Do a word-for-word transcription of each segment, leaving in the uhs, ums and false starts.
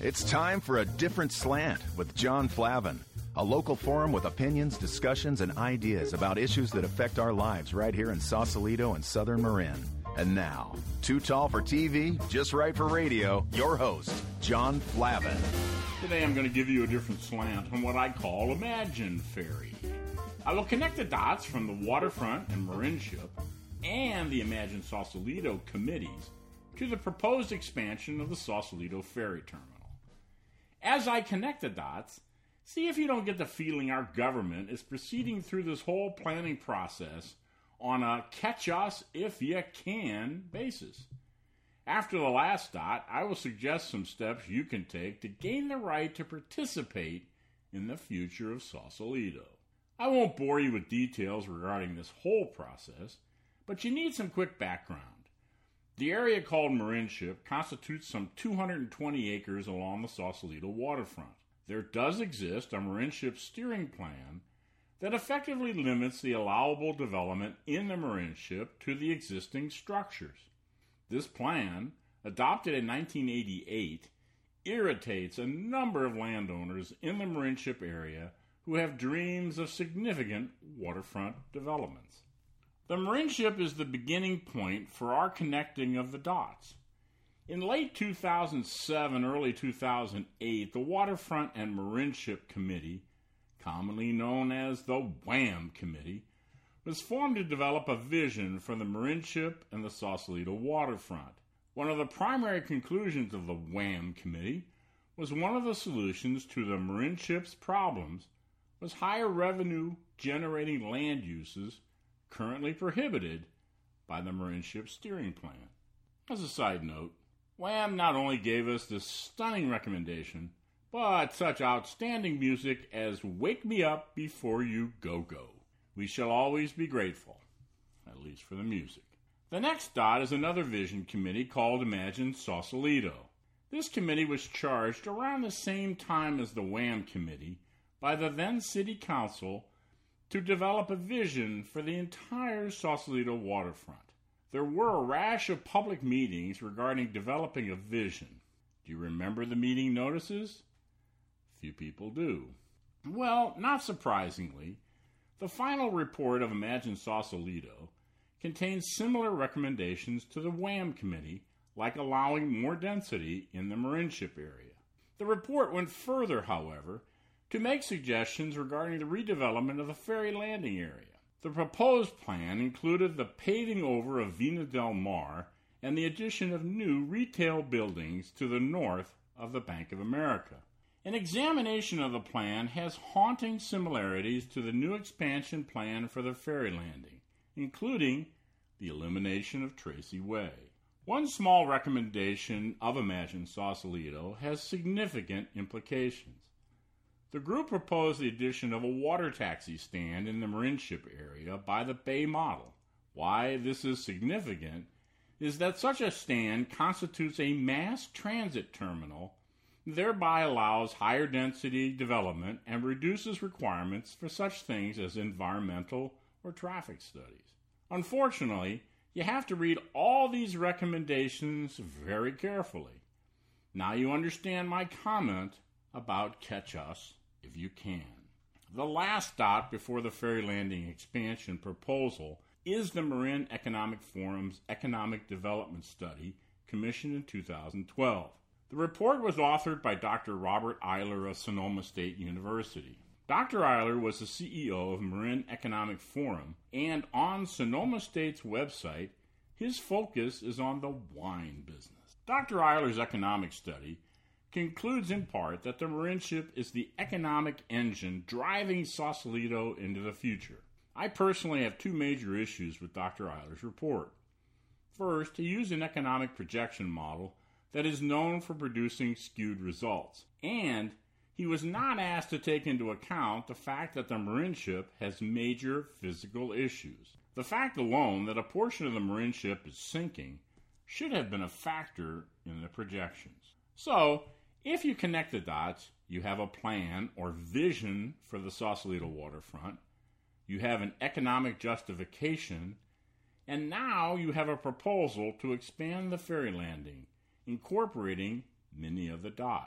It's time for A Different Slant with John Flavin, a local forum with opinions, discussions, and ideas about issues that affect our lives right here in Sausalito and Southern Marin. And now, too tall for T V, just right for radio, your host, John Flavin. Today I'm going to give you a different slant on what I call Imagine Ferry. I will connect the dots from the waterfront and Marinship and the Imagine Sausalito committees to the proposed expansion of the Sausalito Ferry Terminal. As I connect the dots, see if you don't get the feeling our government is proceeding through this whole planning process on a catch-us-if-you-can basis. After the last dot, I will suggest some steps you can take to gain the right to participate in the future of Sausalito. I won't bore you with details regarding this whole process, but you need some quick background. The area called Marinship constitutes some two hundred twenty acres along the Sausalito waterfront. There does exist a Marinship steering plan that effectively limits the allowable development in the Marinship to the existing structures. This plan, adopted in nineteen eighty-eight, irritates a number of landowners in the Marinship area who have dreams of significant waterfront developments. The Marinship is the beginning point for our connecting of the dots. In late two thousand seven, early two thousand eight, the Waterfront and Marinship Committee, commonly known as the WHAM Committee, was formed to develop a vision for the Marinship and the Sausalito waterfront. One of the primary conclusions of the WHAM Committee was one of the solutions to the Marinship's problems was higher revenue generating land uses currently prohibited by the Marinship steering plan. As a side note, WHAM not only gave us this stunning recommendation, but such outstanding music as Wake Me Up Before You Go Go. We shall always be grateful, at least for the music. The next dot is another vision committee called Imagine Sausalito. This committee was charged around the same time as the WHAM committee by the then City Council to develop a vision for the entire Sausalito waterfront. There were a rash of public meetings regarding developing a vision. Do you remember the meeting notices? Few people do. Well, not surprisingly, the final report of Imagine Sausalito contains similar recommendations to the WHAM committee, like allowing more density in the Marinship area. The report went further, however, to make suggestions regarding the redevelopment of the ferry landing area. The proposed plan included the paving over of Vina del Mar and the addition of new retail buildings to the north of the Bank of America. An examination of the plan has haunting similarities to the new expansion plan for the ferry landing, including the elimination of Tracy Way. One small recommendation of Imagine Sausalito has significant implications. The group proposed the addition of a water taxi stand in the Marinship area by the Bay model. Why this is significant is that such a stand constitutes a mass transit terminal, thereby allows higher density development and reduces requirements for such things as environmental or traffic studies. Unfortunately, you have to read all these recommendations very carefully. Now you understand my comment about catch us if you can. The last dot before the ferry landing expansion proposal is the Marin Economic Forum's Economic Development Study commissioned in two thousand twelve. The report was authored by Doctor Robert Eiler of Sonoma State University. Doctor Eiler was the C E O of Marin Economic Forum, and on Sonoma State's website, his focus is on the wine business. Doctor Eiler's economic study concludes in part that the Marinship is the economic engine driving Sausalito into the future. I personally have two major issues with Doctor Eiler's report. First, he used an economic projection model that is known for producing skewed results, and he was not asked to take into account the fact that the Marinship has major physical issues. The fact alone that a portion of the Marinship is sinking should have been a factor in the projections. So, if you connect the dots, you have a plan or vision for the Sausalito waterfront, you have an economic justification, and now you have a proposal to expand the ferry landing, incorporating many of the dots.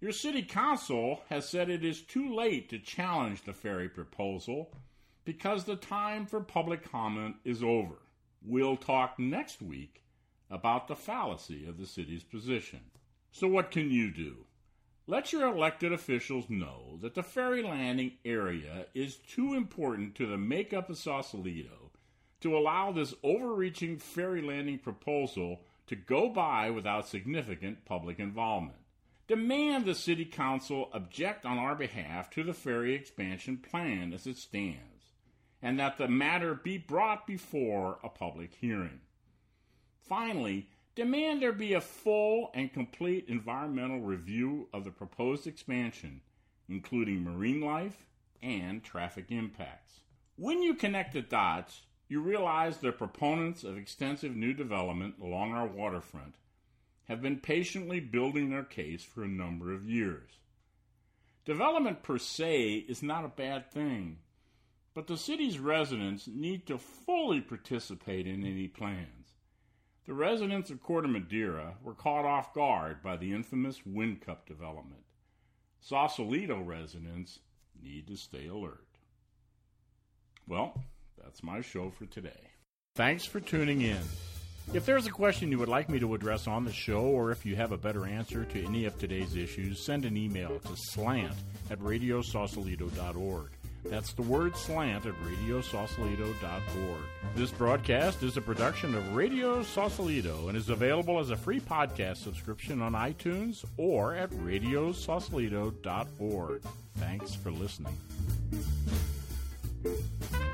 Your city council has said it is too late to challenge the ferry proposal because the time for public comment is over. We'll talk next week about the fallacy of the city's position. So what can you do? Let your elected officials know that the ferry landing area is too important to the makeup of Sausalito to allow this overreaching ferry landing proposal to go by without significant public involvement. Demand the City Council object on our behalf to the ferry expansion plan as it stands, and that the matter be brought before a public hearing. Finally, demand there be a full and complete environmental review of the proposed expansion, including marine life and traffic impacts. When you connect the dots, you realize the proponents of extensive new development along our waterfront have been patiently building their case for a number of years. Development per se is not a bad thing, but the city's residents need to fully participate in any plans. The residents of Corte Madera were caught off guard by the infamous Wind Cup development. Sausalito residents need to stay alert. Well, that's my show for today. Thanks for tuning in. If there's a question you would like me to address on the show, or if you have a better answer to any of today's issues, send an email to slant at radio sausalito dot org. That's the word slant at radio sausalito dot org. This broadcast is a production of Radio Sausalito and is available as a free podcast subscription on iTunes or at radio sausalito dot org. Thanks for listening.